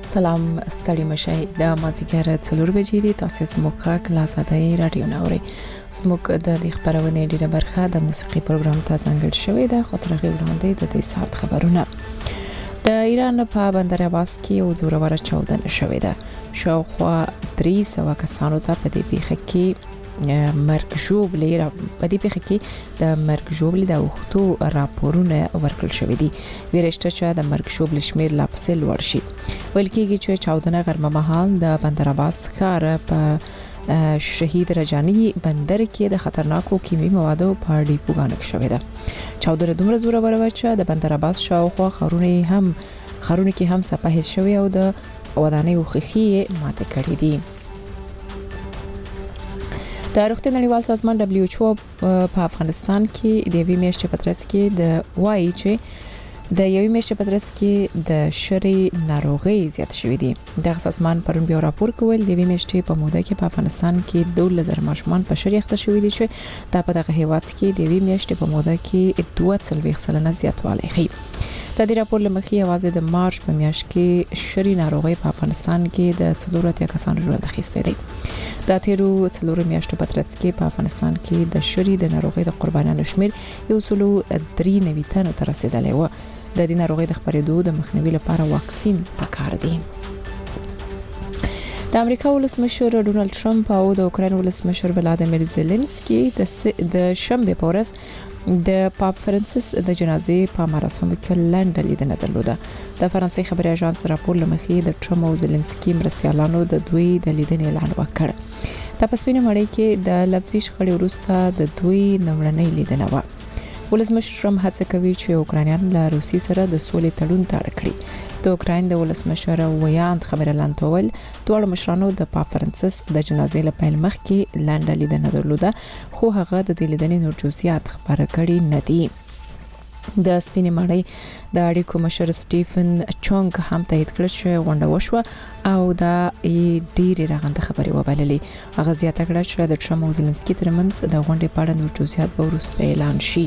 سلام ستړي مشي د مازیګر 4 بجې دي تاسو زموږ کلاسادای رادیو نوري زموږ د خبرونه ډیره برخه د موسیقي پروګرام ته ځانګړی شوې ده خو تر هغه وړاندې د دې سات خبرونه د ایران په بندر عباس کې یو زوروره چاودنه شوې ده شاوخوا 300 کسانو ته په دې پیښه کې مرګ ژوبلې په دې پیښه کې د مرګ ژوبلې د وختو راپورونه ورکړل شوې دي ویرشته چې د مرګ ژوبلې شمیر لا پسې لوړ شي ویل کېږي چې چاودنه غرمه مهال د بندر عباس ښار په شهید رجانی بندر کې د خطرناکو کیمیاوي موادو په ډیپوګانو کې شوې ده چاودنه دومره زوروره و چې د بندر عباس شاوخوا خارونه کې هم څپه شوې او د ودانیو خخي ماته کړې دي د روغتیا نړیوال سازمان WHO په افغانستان کې د وی میاشتې په ترڅ کې د وایي چې د یوې میاشتې په ترڅ کې د شری ناروغي زیات شوې دي د سازمان پرون بیا راپور کول د وی میاشتې په موده کې په افغانستان کې 2000 ماشومان په شری اخته شوې دي چې د په دغه هیواد کې د وی میاشتې په موده کې 240% زیاتوالی ښیي د دې راپور لمخې یوازې د مارچ په میاشت کې شری ناروغي په افغانستان کې د 4 کسانو ژوند اخیسته دي د تیرو 4 میاشتو په ترڅ کې په افغانستان کې د شری د ناروغي د قربانانو شمیر 193 تنو ته رسیدلی و د دې ناروغي د خپرېدو د مخنیوي لپاره واکسین پکار دی د امریکا ولسمشر ډونالد ټرمپ او د اوکراین ولسمشر ولادیمیر زيلنسکي د شنبه په ورځ د پاپ فرانسیس د جنازې په مراسمو کې لنډه لیدنه درلوده د فرانسې خبري اژانس راپور لمخې د ټرمپ او زيلنسکي مرستيالانو د دوی د لیدنې اعلان وکړ د پسپینه مړی کې د لفظي شخړې وروسته د دوی نومړنۍ لیدنه و ولسمشر ټرمپ هڅه کوي چې اوکرانیان له روسي سره د سولې تړون ته اړ کړي د اوکراین د ولسمشر ویاند خبره لاندول دوه مشرانو د پاپ فرانسیس د جنازې لپاره مخکې لنډه لیدنه درلوده خو هغه د دې لیدنې نور جزئیات خبره کړي نه دي د سپینې مړی د اړیکو مشر سټیفن چونګ هم تایید کړ چې غونډه وشوه او دا ډېری راغنده خبري وبللې هغه زیاته کړه چې د ټرمپ او زيلنسکي ترمنځ د غونډې په اړه نور جزئیات به وروسته اعلان شي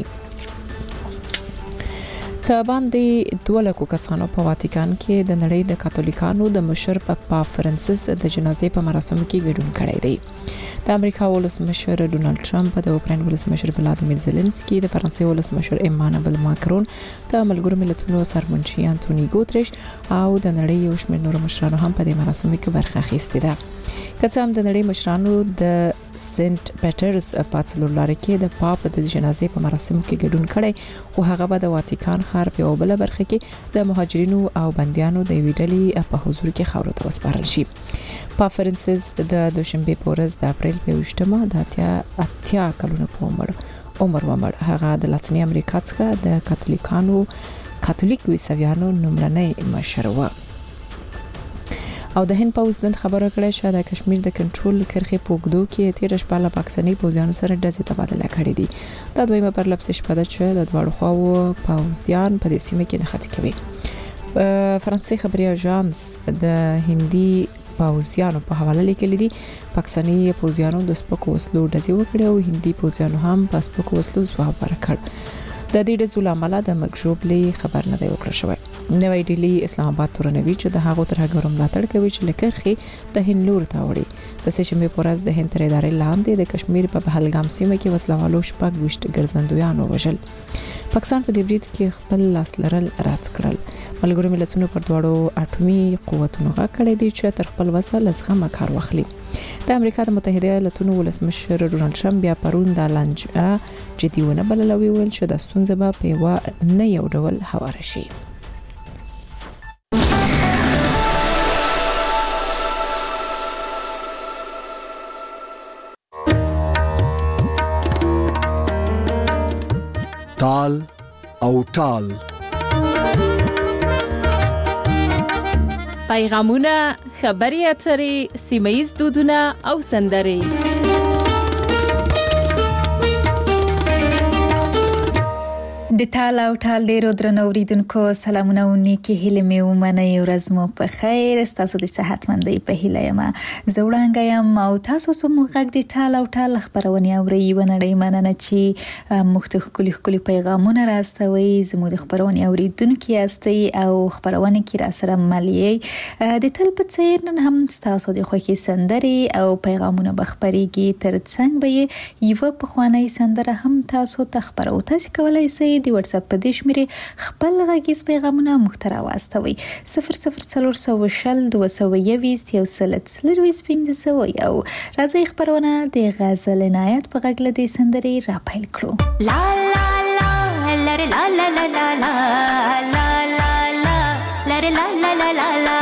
ته باندې 200 کسانو په واتیکان کې د نړۍ د کاتولیکانو د مشر پاپ فرانسیس د جنازې په مراسمو کې ګډون کړی دی د امریکا ولسمشر ډونالد ټرمپ د اوکراین ولسمشر ولادیمیر زيلنسکي د فرانسې ولسمشر ایمانوئل ماکرون د ملګرو ملتونو سرمنشي انټونی ګوتریش او د نړۍ یو شمېر نور مشرانو هم په دې مراسمو کې برخه اخیستې ده کله هم د نړۍ مشرانو د سنت پیټرز په څلورلارې کې د پاپ د جنازې په مراسمو کې ګډون کړي او هغه به د واتیکان ښار په بل برخه کې د مهاجرینو او بنديانو د ویډلې په حضور کې خاورو ته وسپارل شي پاپ فرانسیس د دوشنبه په ورځ د اپریل په 28مه د اتیا کلونو په عمر ومړ هغه د لاتینی امریکا څخه د کاتولیک عیسویانو نومړنی مشر و او د هند پوز نن خبره کړې چې د کشمیر د کنټرول کرخې پوګدو کې 13 شپاله پاکستاني پوځیانو سره ډزې تبادله کړې دي دا دویمه پر لپس شپه چې د دوړو خواو پوځیان په دې سیمه کې نښته کوي فرانسې خبري اژانس د هندي پوځیانو په حواله لیکلي دي پاکستاني پوځیانو د سپکو وسلو ډزې وکړې او هندي پوځیانو هم په سپکو وسلو ځواب ورکړ د دې ډزو لامل د مګژوبلې خبر نه دی ورکړل شوی نوې ډیلی اسلام آباد تورنوي چې د هغو تر هغه ملاتړ کوي چې لکرخي د هند لور ته وړي د سشنبه پورز د هند تر ادارې لاندې د کشمیر په پهلګام سیمه کې وسلوالو شپږ وشت ګرځندویانو وژل پاکستان په دې برید کې خپل لاس لرل راځ کړل ملګرو ملتونو پر دواړو اټومي قوتونو غا کړی دي چې تر خپل وسه لزغه کار واخلي د امریکا د متحده ایالاتونو ولسمشر ډونالد ټرمپ بیا پرون د لانجه جديونه بللوي ول چې د ستونزې به په نه یو ډول هواره شي تال او ټال پیغامونه خبري اترې سیمایي دودونه او سندري د ټال او ټال ډیرو درنو اوریدونکو سلامونه او نیکی هیله مې ومنئ. ورځ مو په خیر، تاسو د صحت مندۍ په هیله یم. زه وړاندې یم او تاسو سم غږ د ټال او ټال خبرونه اوري. ونړۍ مننه چې مختلف کلی پیغامونه راستوي. زموږ د خبرونه اوریدونکو یاستئ او خبرونه کې را سره ملي د تل په څیر نن هم تاسو د خوښي سندري او پیغامونه بخبريږي. ترڅنګ به یو په خواني سندره هم تاسو ته خبرو. تاسو کولای شئ د واتس اپ په دې شمیره خپل غږیز پیغامونه مخترا واستوي 0040 220 130 او راځي خبرونه د غزل عنایت په غږ لدی سندري را پیل کړو. لا لا لا لا لا لا لا لا لا لا لا لا لا لا لا لا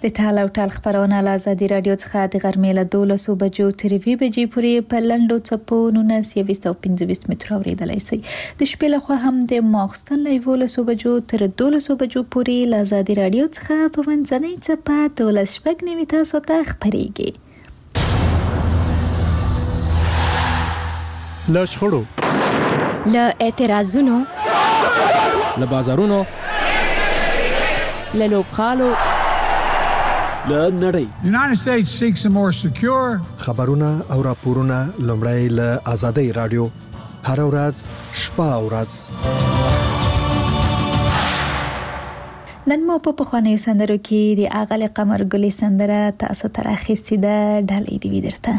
د ټال او ټال خبرونه له ازادي رادیو څخه د غرمې له 12 بجو تر 2 بجې پورې په لنډو څپو 1925 متر اوریدلای شئ. د شپې له خوا هم د ماخستن له 11 بجو تر 12 بجو پورې له ازادي رادیو څخه په منځنۍ څپه 12 تاسو ته خبرېږي. له شخړو، له اعتراضونو، له بازارونو، له لوبغالو، له نړۍ. The United States seeks a more secure. خبرونه او راپورونه لومړی له ازادي رادیو هر ورځ شپه او ورځ. نن مو په پخوانیو سندرو کې د اغل قمر ګلې سندره تاسو ته راخیستې ده. ډالۍ دی درته.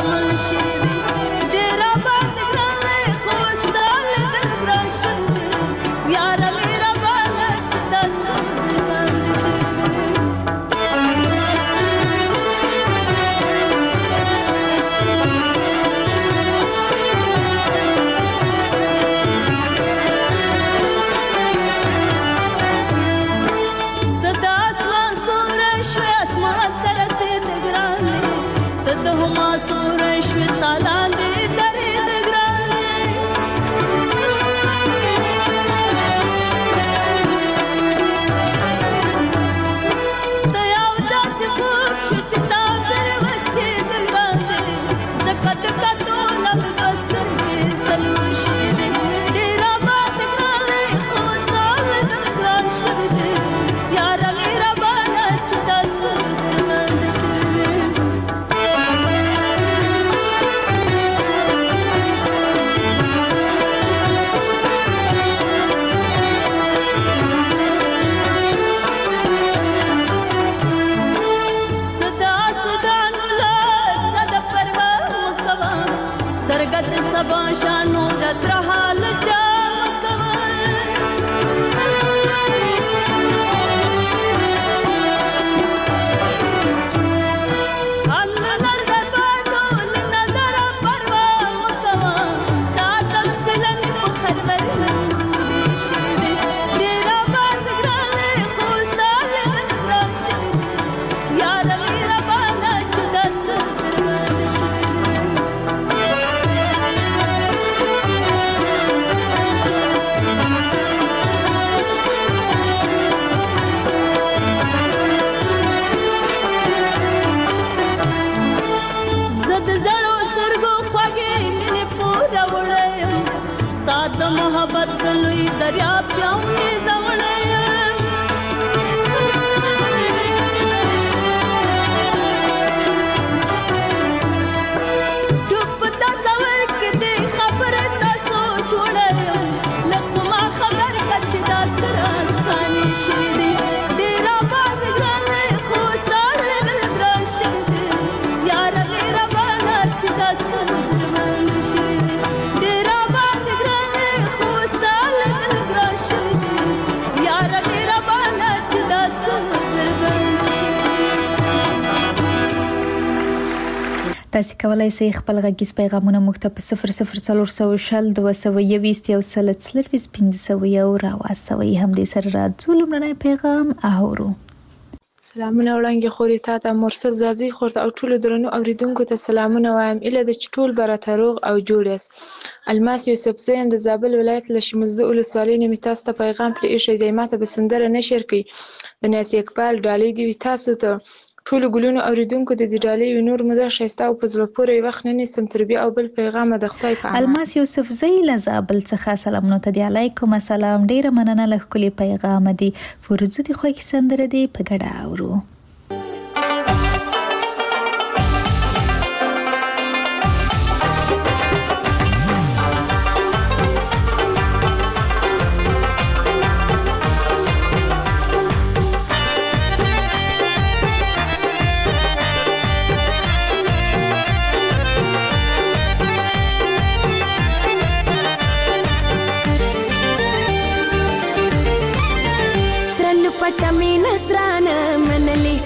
تاسو کولای شئ خپل غږیز پیغامونه موږ ته په 0040 221 یو سل څلرويس 500 یو راواستوي. هم دې سره راځو لمړنی پیغام اورو. سلامونه وړاندې خوري تا ته مرسل زازي خورته او ټول درنو اوریدونکو ته سلامونه وایم. اله د چټول برته روغ او جوړیس. الماس یوسف زین د زابل ولایت له شمزه ولسوالۍ نه تاسو ته پیغام پرې ایښی دی. ماته بسندره نشر کوي د ناس اقبال ډالۍ دی تاسو ته ټول ګلونو اوریدونکو د دې ډالۍ نور مده شایسته او په زړه پورې وخت نه نسم تربیه او بل پیغام د خدای په امان. الماس یوسف زین له زابل څخه سلامونه ته دی. علیکم السلام. ډیره مننه له کلی پیغام دی. ورځو دی خو کې سندره دی په ګډه اورو. पटमी नजराना मनली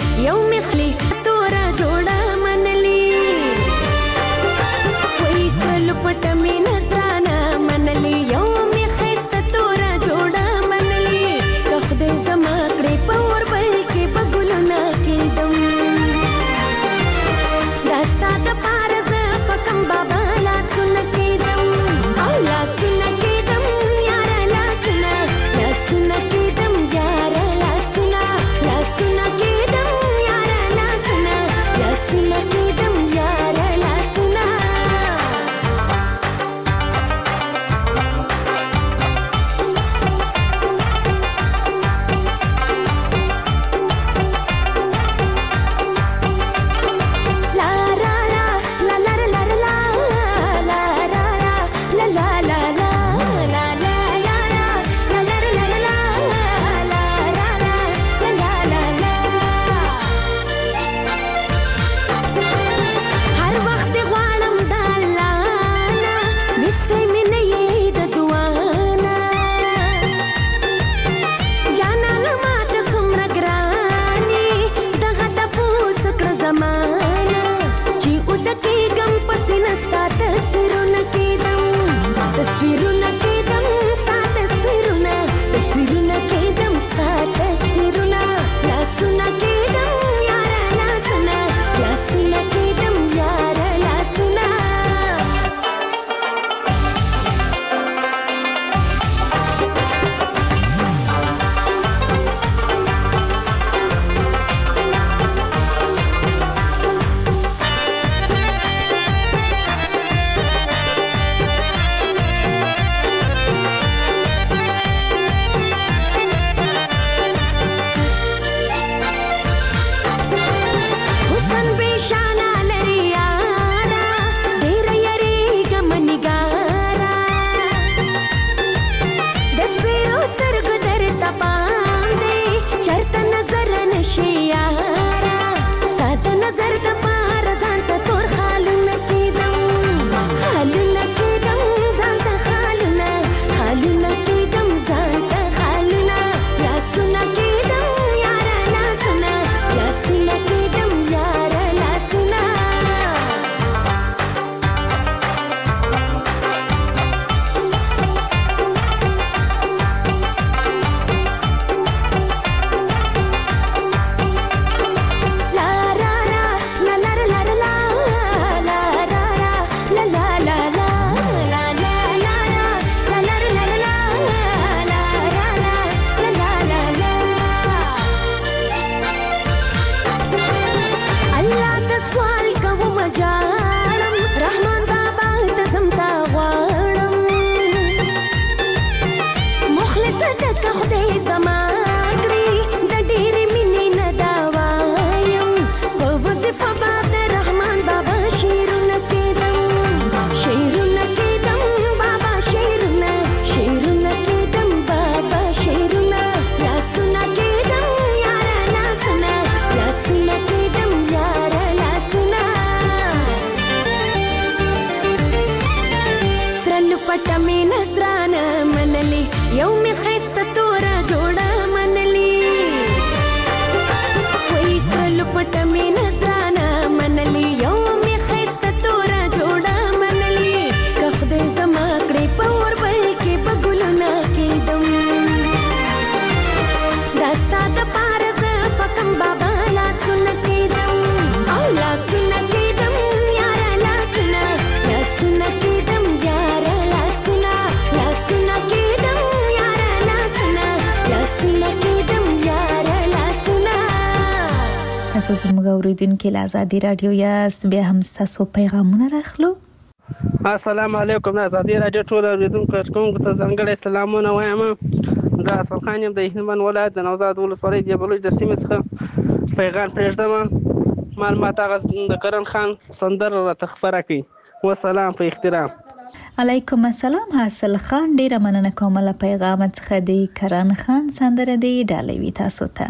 تاسو زموږ اوریدونکو له آزادي رادیو یاست، بیا هم تاسو پیغامونه راخلو. السلام علیکم. آزادي رادیو ټول اوریدونکو ته ځانګړی سلامونه وایم. زه حسن خان یم د هلمند ولایت د نوزاد ولسوالۍ د بلوچ د سیمې څخه پیغام پرېږدم. معلومات هغه د کرن خان سندره راته خپره کړي. والسلام په احترام. علیکم السلام حاصل خان، ډیره مننه کوم له پیغام څخه. د کرن خان سندره دی ډالوي تاسو ته.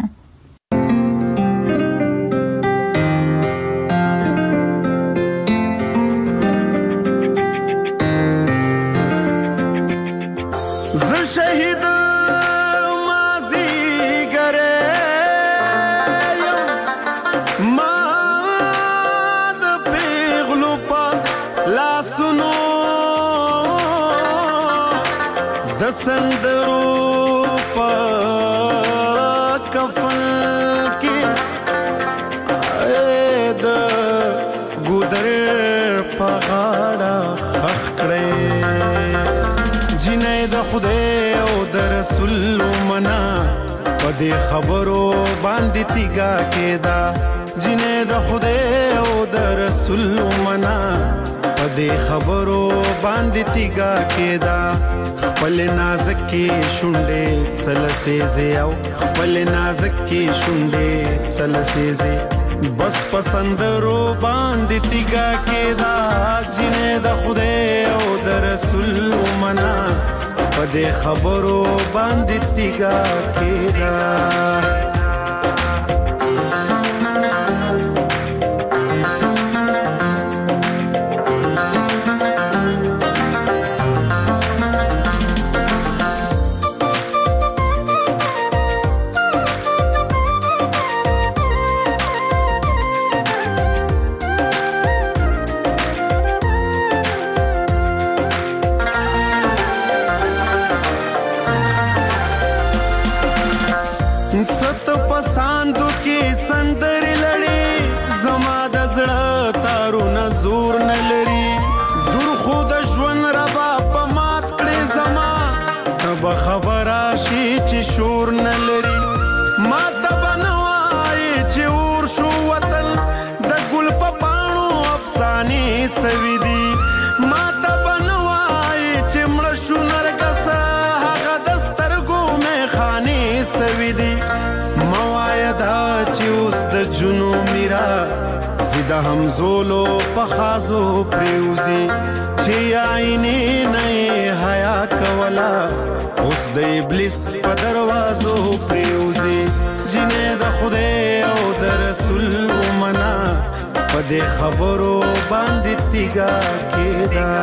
سندرو پا کفن کی اید گودر پا غاڑا خخ کڑے جنید خدے او در رسول منا پا دے خبرو باندی تیگا کیدا جنید خدے او در رسول منا پا دے خبرو باندی تیگا کیدا خپل نازک کی شونډې سلسېزې او خپل نازک کی شونډې سلسېزې بس پسندرو باندې تیګا کېدا جنې د خدای او د رسول منا په دې خبرو باندې تیګا کېدا. همزولو پخازو پریوزی چی آئینی نئی حیا کولا اس د ابلیس پا دروازو پریوزی جنې د خدای او د رسول منا پا دے خبرو باندی تیگا کیدا.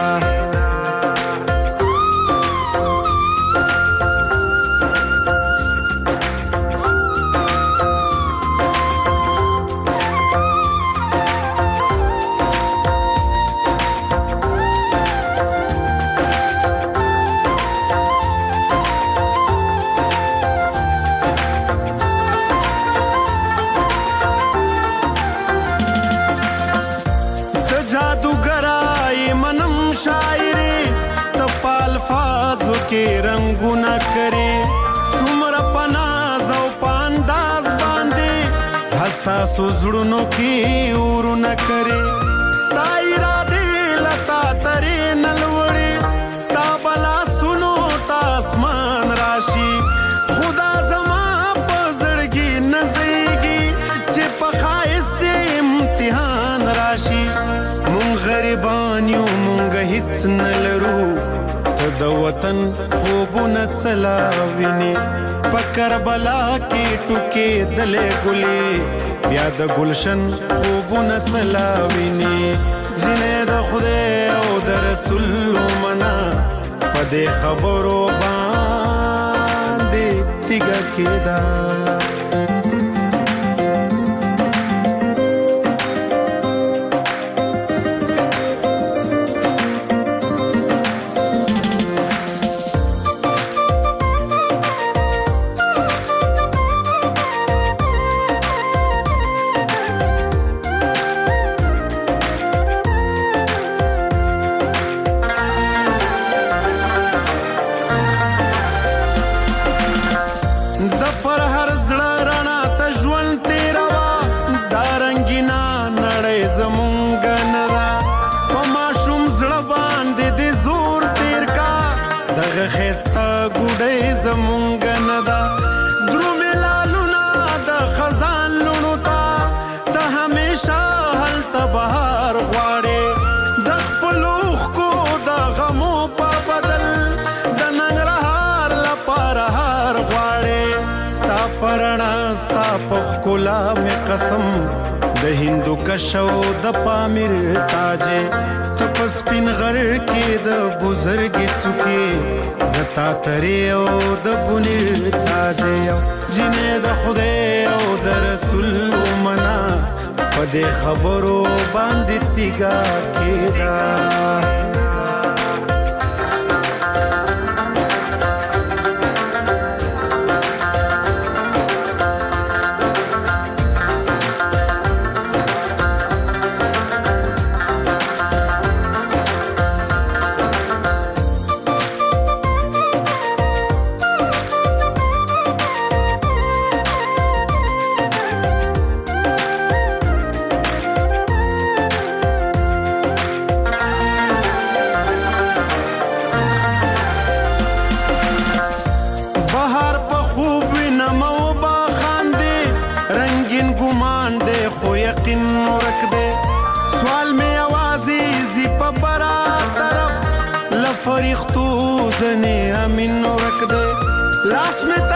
رنگونه کرے څومره پناز او پانداز باندې حساسو زړونو کې ورونه کرے ستا ارادې لتا ترې نلوړې ستا بلا سنو تا اسمان راشي خدا زما په زړګي نزيږي چې په ښایست دې امتحان راشي مونږ غریبان یو مونږ هیڅ نه لرو د وطن خوبونه څلاویني په کربلا کې ټوکې دلې ګلې بیا د گلشن خوبونه څلاویني جنې د خدای او د رسول منا په دې خبرو باندې تیګه کېدا. د پر هر زړه نړۍ زمونږ نه ده درومې لالونه د خزان لونو ته ته همیشه هلته بهار غواړې د خپلو اوښکو د غمو په بدل د ننګرهار لپاره هار غواړې ستا په رڼا ستا په ښکلا مې قسم د هندو کشو د پامیر تاجې ته په سپین غر کې د بزرګې څوکې د تاترې او د بنیر تاجې جنې د خدای او د رسول ومنه په دې خبرو باندې تیګا کېده فرښتو زنې امین ورک دی لاس مې